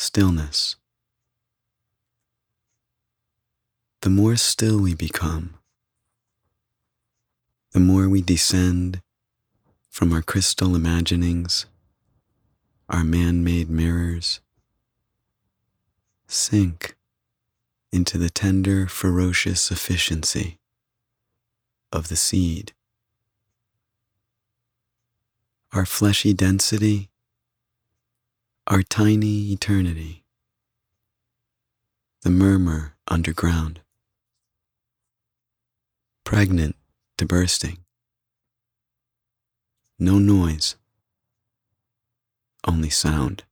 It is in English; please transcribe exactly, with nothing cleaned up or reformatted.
stillness. The more still we become, the more we descend from our crystal imaginings, our man-made mirrors, sink into the tender, ferocious efficiency of the seed. Our fleshy density, our tiny eternity, the murmur underground, pregnant to bursting. No noise, only sound.